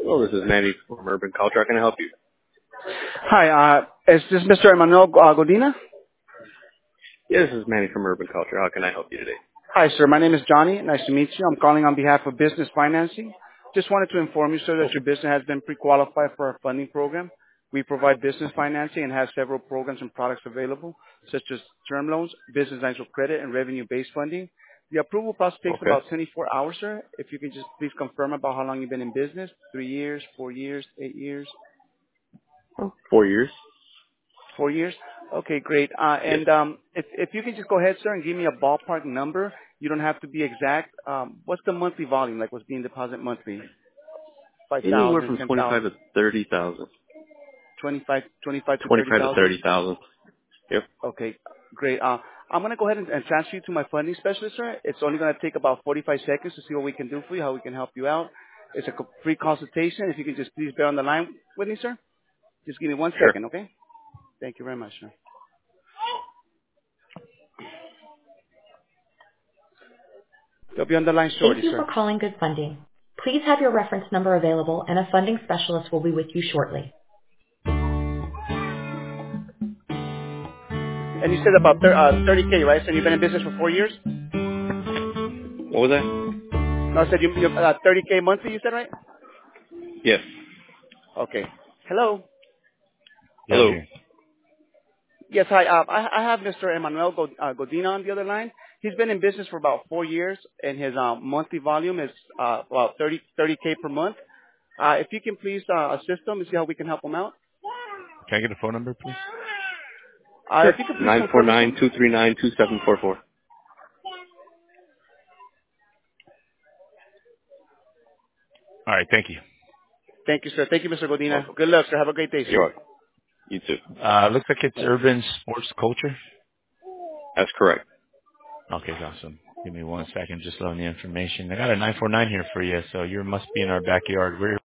Hello, this is Manny from Urban Culture. How can I help you? Hi, is this Mr. Emmanuel Godina? Yeah, this is Manny from Urban Culture. How can I help you today? Hi, sir. My name is Johnny. Nice to meet you. I'm calling on behalf of Business Financing. Just wanted to inform you, sir, that your business has been pre-qualified for our funding program. We provide business financing and have several programs and products available, such as term loans, business lines of credit, and revenue-based funding. The approval process takes Okay. about 24 hours, sir. If you can just please confirm about how long you've been in business, 3 years, 4 years, 8 years. 4 years? 4 years? Okay, great. Yes. If you can just go ahead, sir, and give me a ballpark number. You don't have to be exact. What's the monthly volume, like what's being deposited monthly? Anywhere 5,000, from 25 10,000, to 30,000. 25 to 25 to 30,000? 30,000. Yep. Okay, great. I'm going to go ahead and transfer you to my funding specialist, sir. It's only going to take about 45 seconds to see what we can do for you, how we can help you out. It's a free consultation. If you could just please bear on the line with me, sir. Just give me 1 Sure. second, okay? Thank you very much, sir. They'll be on the line Thank shortly, you sir. for calling Good Funding. Please have your reference number available and a funding specialist will be with you shortly. And you said about 30K, right? So you've been in business for 4 years? What was that? No, I said you 30K monthly, you said, right? Yes. Okay. Hello? Yeah, I'm Hello. here. Yes, hi. I have Mr. Emmanuel Godina on the other line. He's been in business for about 4 years, and his monthly volume is about 30K per month. If you can please assist him and see how we can help him out. Can I get a phone number, please? Sure. If you could please confirm with him. 949-239-2744. All right, thank you. Thank you, sir. Thank you, Mr. Godina. Welcome. Good luck, sir. Have a great day, You're sir. welcome. You too. Looks like it's Urban Sports Culture. That's correct. Okay, awesome. Give me 1 second, just loading the information. I got a 949 here for you, so you must be in our backyard. We're